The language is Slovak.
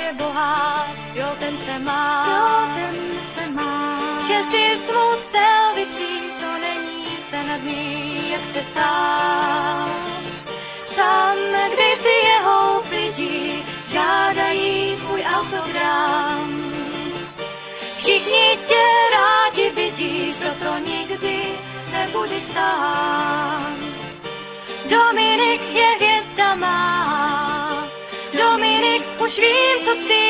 je bohát, jo, ten se má. Štěstí smutel vyčí, to není se nad ní, jak se sám. Tam, kde si jeho lidi žádají tvůj autogram. Všichni tě rádi vidí, proto nikdy nebudeš sám. Dominik je hvězda má, Dominik, už vím, co chci.